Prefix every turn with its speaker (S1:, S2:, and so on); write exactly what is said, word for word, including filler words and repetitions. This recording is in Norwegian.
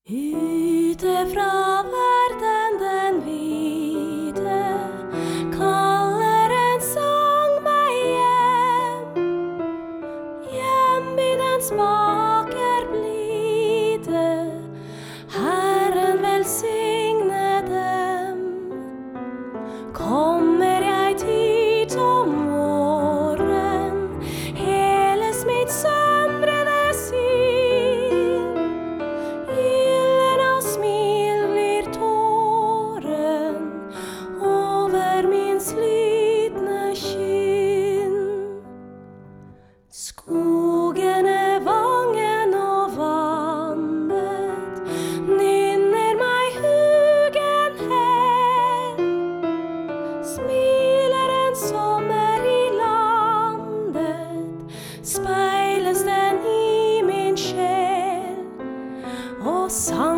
S1: Ute fra verden den vide kaller en sang meg hjem. Hjem i dens baker blide, Herren velsigne dem. Kommer jeg dit om morgen, hele mitt sømrede sinn, gyllen av smil blir tåren over min slitne kinn. Skogene, vangen og vannet nynner meg hugen hen. Smiler en sommer i landet, speiles den i min sjel, og sang